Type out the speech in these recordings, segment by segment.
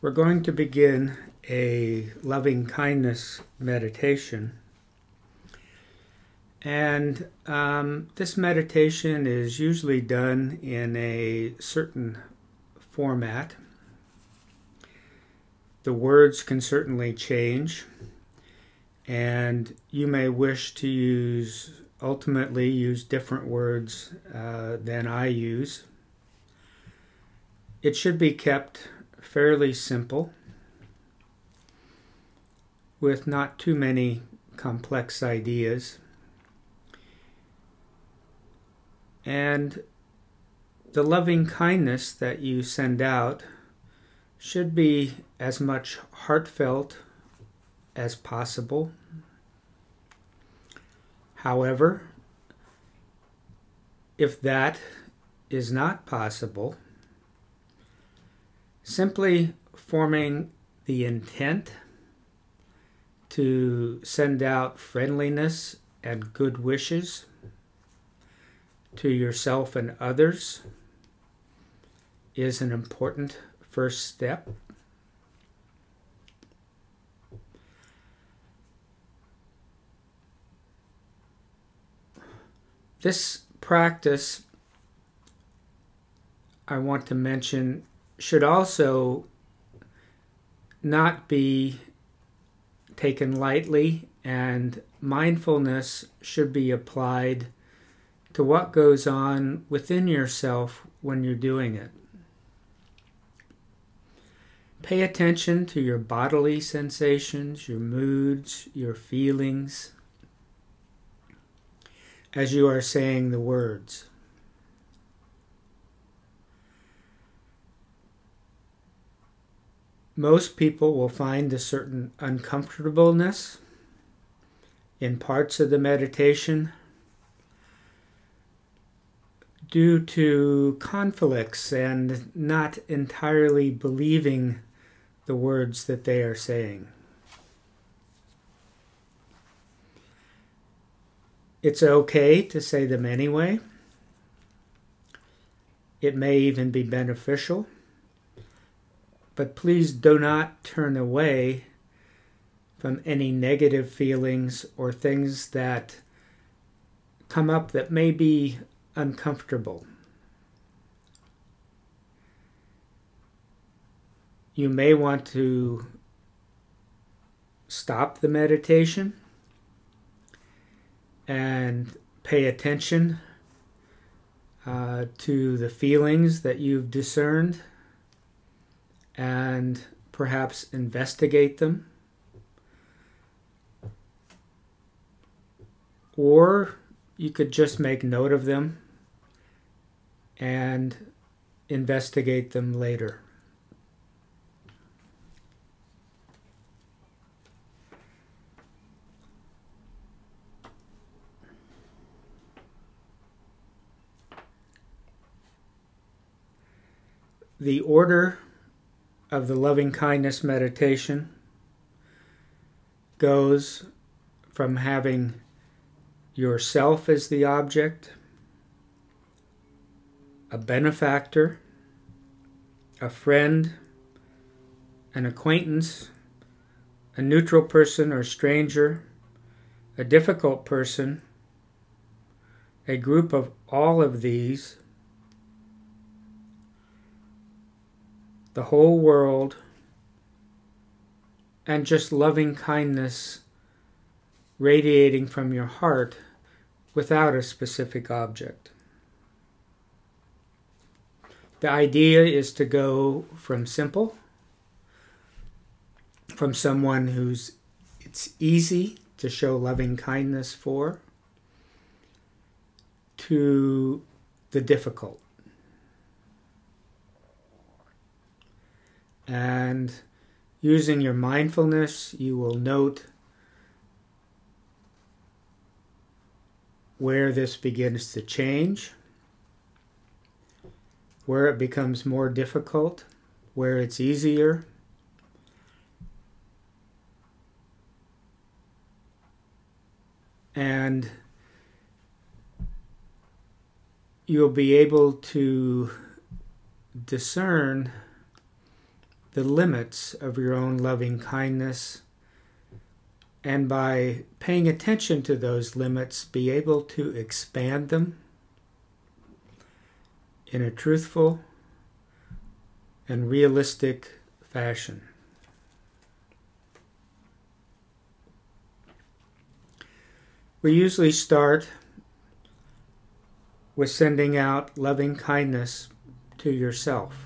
We're going to begin a loving kindness meditation. And this meditation is usually done in a certain format. The words can certainly change, and you may wish to ultimately use different words than I use. It should be kept fairly simple, with not too many complex ideas. And the loving kindness that you send out should be as much heartfelt as possible. However, if that is not possible, simply forming the intent to send out friendliness and good wishes to yourself and others is an important first step. This practice, I want to mention, should also not be taken lightly, and mindfulness should be applied to what goes on within yourself when you're doing it. Pay attention to your bodily sensations, your moods, your feelings, as you are saying the words. Most people will find a certain uncomfortableness in parts of the meditation due to conflicts and not entirely believing the words that they are saying. It's okay to say them anyway. It may even be beneficial. But please do not turn away from any negative feelings or things that come up that may be uncomfortable. You may want to stop the meditation and pay attention to the feelings that you've discerned and perhaps investigate them. Or you could just make note of them and investigate them later. The order of the loving kindness meditation goes from having yourself as the object, a benefactor, a friend, an acquaintance, a neutral person or stranger, a difficult person, a group of all of these, the whole world, and just loving kindness radiating from your heart without a specific object. The idea is to go from simple, from someone who's it's easy to show loving kindness for, to the difficult. And using your mindfulness, you will note where this begins to change, where it becomes more difficult, where it's easier. And you'll be able to discern the limits of your own loving kindness, and by paying attention to those limits, be able to expand them in a truthful and realistic fashion. We usually start with sending out loving kindness to yourself.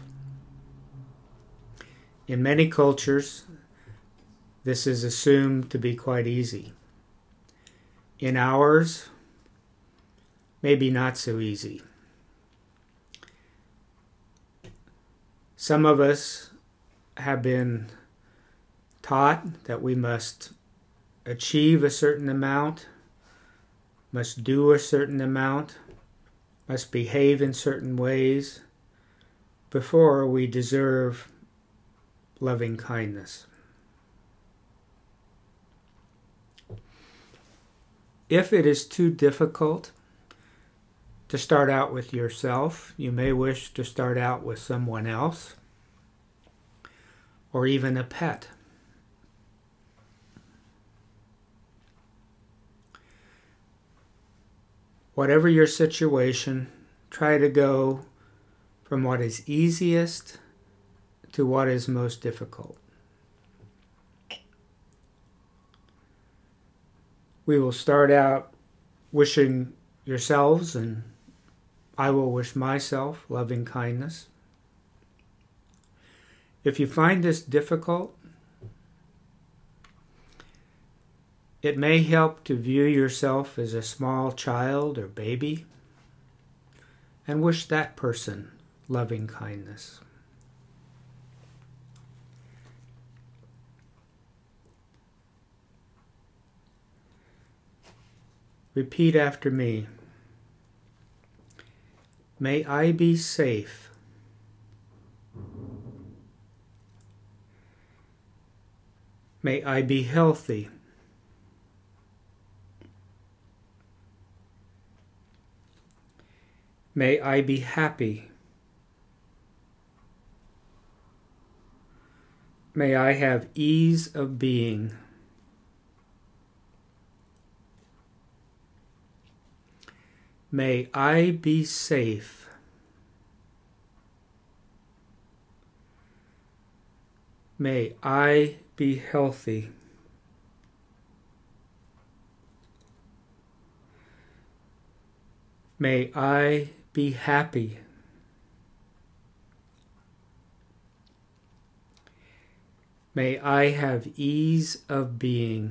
In many cultures, this is assumed to be quite easy. In ours, maybe not so easy. Some of us have been taught that we must achieve a certain amount, must do a certain amount, must behave in certain ways before we deserve loving kindness. If it is too difficult to start out with yourself, you may wish to start out with someone else or even a pet. Whatever your situation, try to go from what is easiest to what is most difficult. We will start out wishing yourselves, and I will wish myself, loving kindness. If you find this difficult, it may help to view yourself as a small child or baby and wish that person loving kindness. Repeat after me. May I be safe. May I be healthy. May I be happy. May I have ease of being. May I be safe. May I be healthy. May I be happy. May I have ease of being.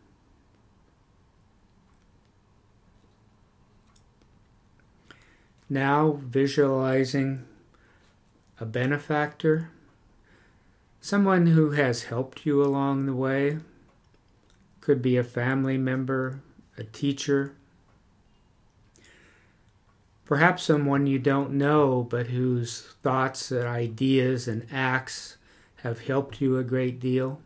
Now visualizing a benefactor, someone who has helped you along the way. Could be a family member, a teacher, perhaps someone you don't know but whose thoughts and ideas and acts have helped you a great deal.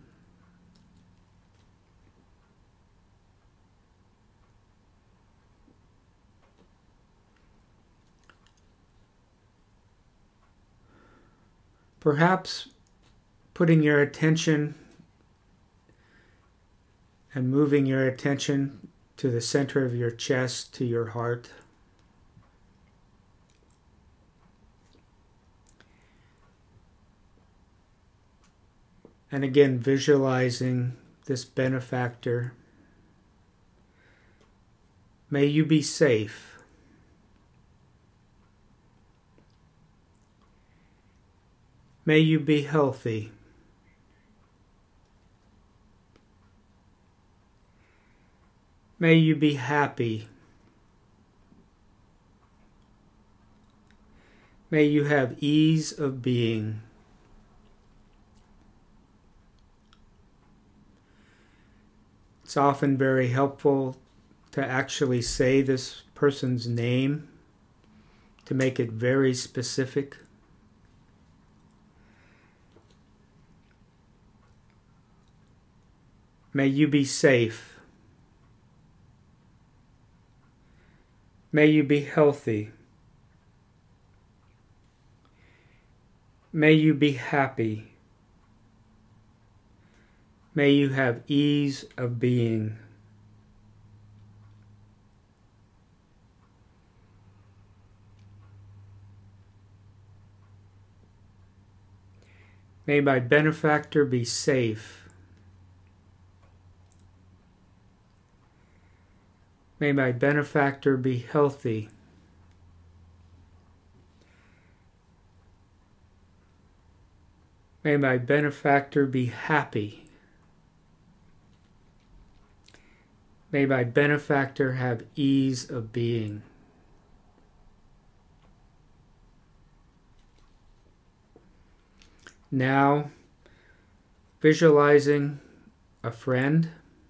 Perhaps putting your attention and moving your attention to the center of your chest, to your heart. And again, visualizing this benefactor. May you be safe. May you be healthy. May you be happy. May you have ease of being. It's often very helpful to actually say this person's name to make it very specific. May you be safe. May you be healthy. May you be happy. May you have ease of being. May my benefactor be safe. May my benefactor be healthy. May my benefactor be happy. May my benefactor have ease of being. Now, visualizing a friend,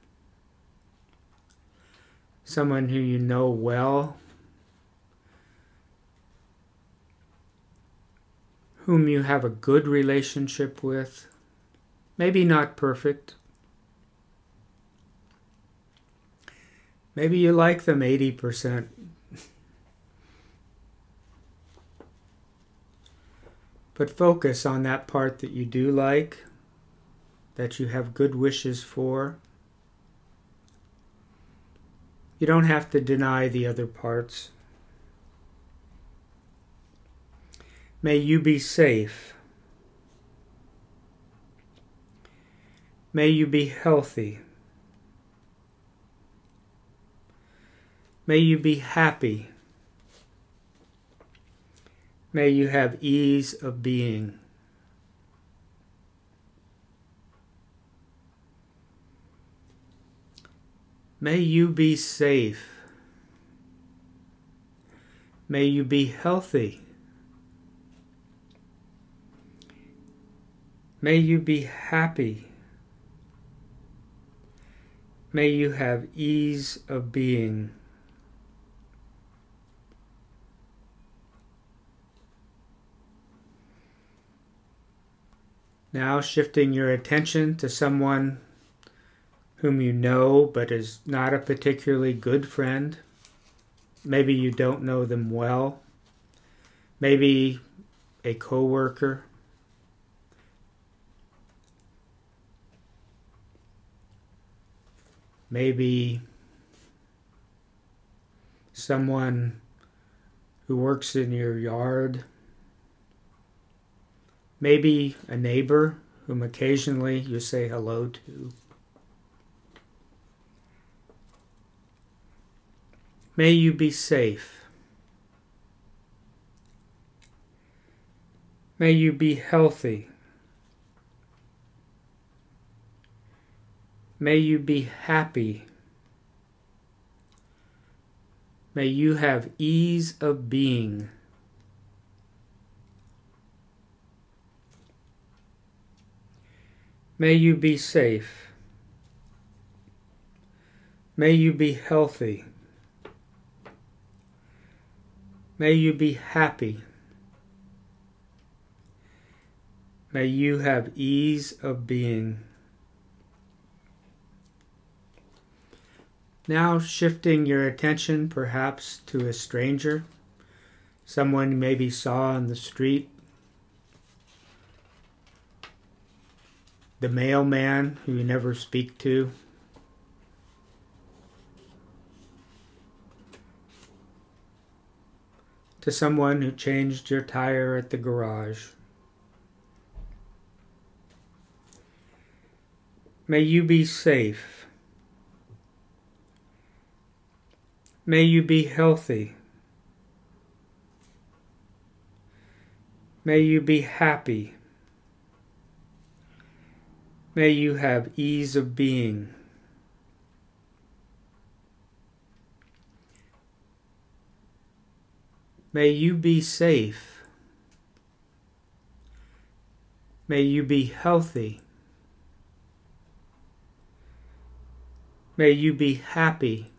someone who you know well, whom you have a good relationship with, maybe not perfect. Maybe you like them 80%. But focus on that part that you do like, that you have good wishes for. You don't have to deny the other parts. May you be safe. May you be healthy. May you be happy. May you have ease of being. May you be safe. May you be healthy. May you be happy. May you have ease of being. Now shifting your attention to someone whom you know but is not a particularly good friend. Maybe you don't know them well. Maybe a coworker. Maybe someone who works in your yard. Maybe a neighbor whom occasionally you say hello to. May you be safe. May you be healthy. May you be happy. May you have ease of being. May you be safe. May you be healthy. May you be happy. May you have ease of being. Now shifting your attention perhaps to a stranger, someone you maybe saw on the street, the mailman who you never speak to, someone who changed your tire at the garage. May you be safe. May you be healthy. May you be happy. May you have ease of being. May you be safe. May you be healthy. May you be happy.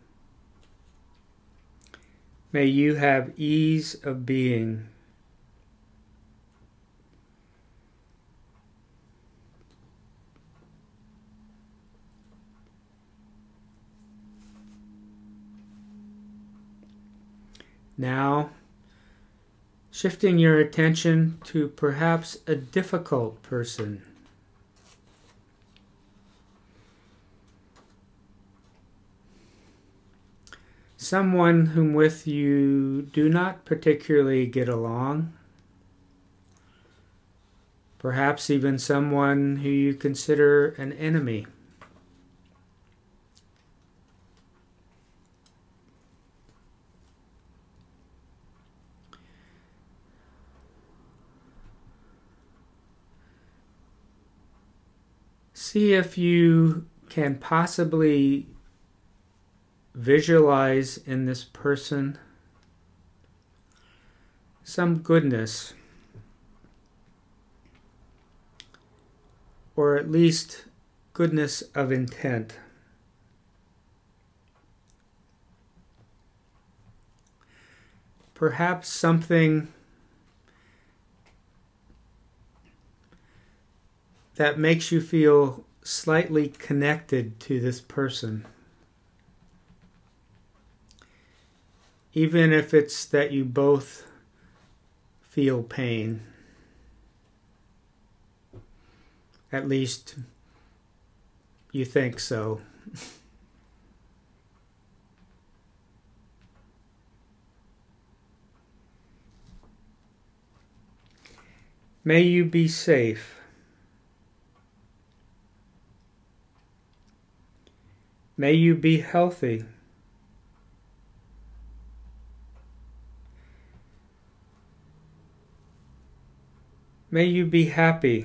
May you have ease of being. Now, shifting your attention to perhaps a difficult person. someone whom with you do not particularly get along, perhaps even someone who you consider an enemy. See if you can possibly visualize in this person some goodness, or at least goodness of intent. Perhaps something that makes you feel slightly connected to this person. Even if it's that you both feel pain. At least you think so. May you be safe. May you be healthy. May you be happy.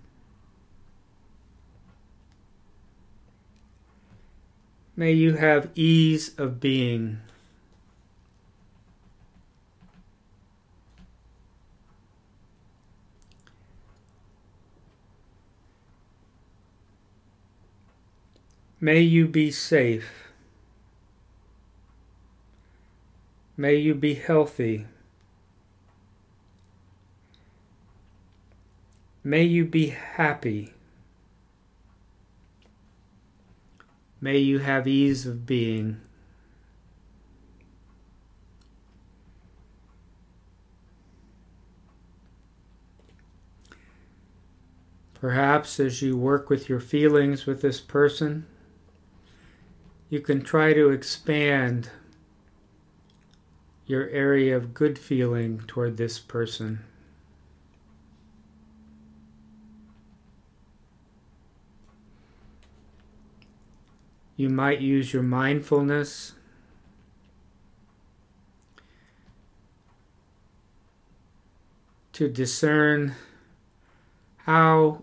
May you have ease of being. May you be safe. May you be healthy. May you be happy. May you have ease of being. Perhaps as you work with your feelings with this person, you can try to expand your area of good feeling toward this person. You might use your mindfulness to discern how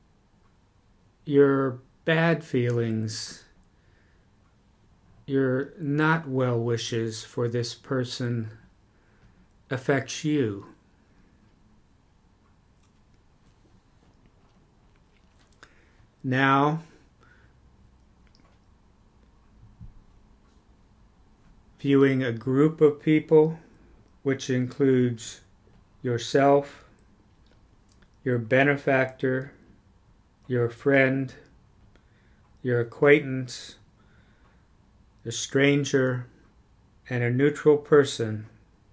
your bad feelings, your not well wishes for this person affects you. Now, viewing a group of people, which includes yourself, your benefactor, your friend, your acquaintance, a stranger, and a neutral person.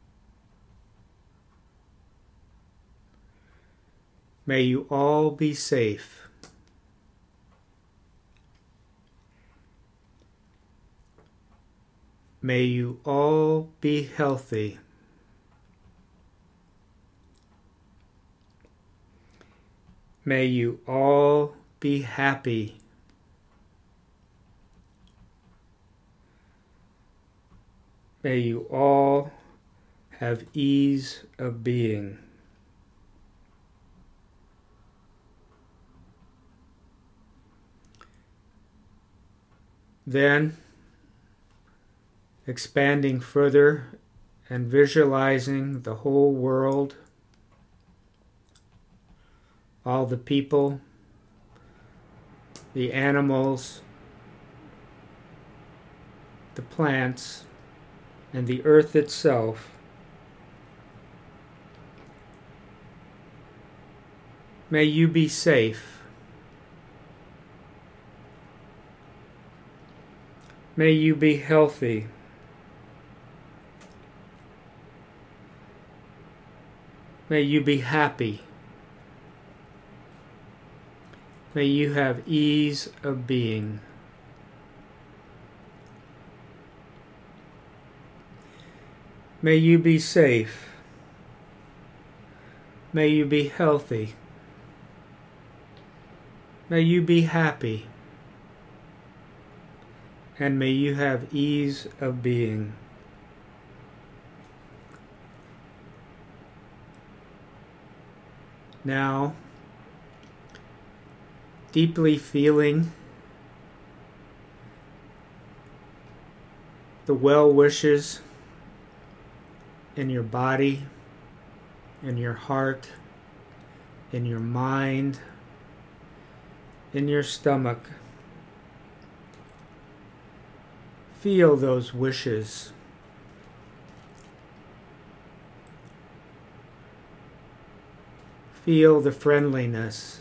May you all be safe. May you all be healthy. May you all be happy. May you all have ease of being. Then, expanding further and visualizing the whole world, all the people, the animals, the plants, and the earth itself. May you be safe. May you be healthy. May you be happy. May you have ease of being. May you be safe. May you be healthy. May you be happy. And may you have ease of being. Now, deeply feeling the well wishes in your body, in your heart, in your mind, in your stomach. Feel those wishes. Feel the friendliness.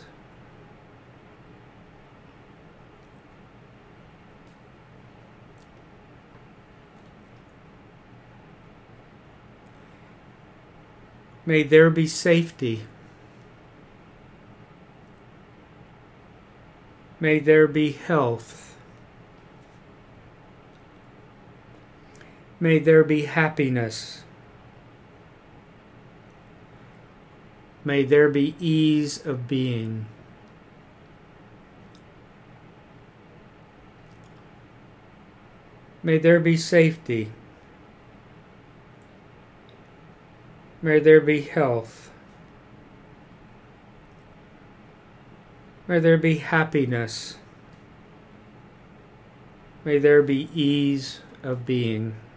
May there be safety. May there be health. May there be happiness. May there be ease of being. May there be safety. May there be health. May there be happiness. May there be ease of being.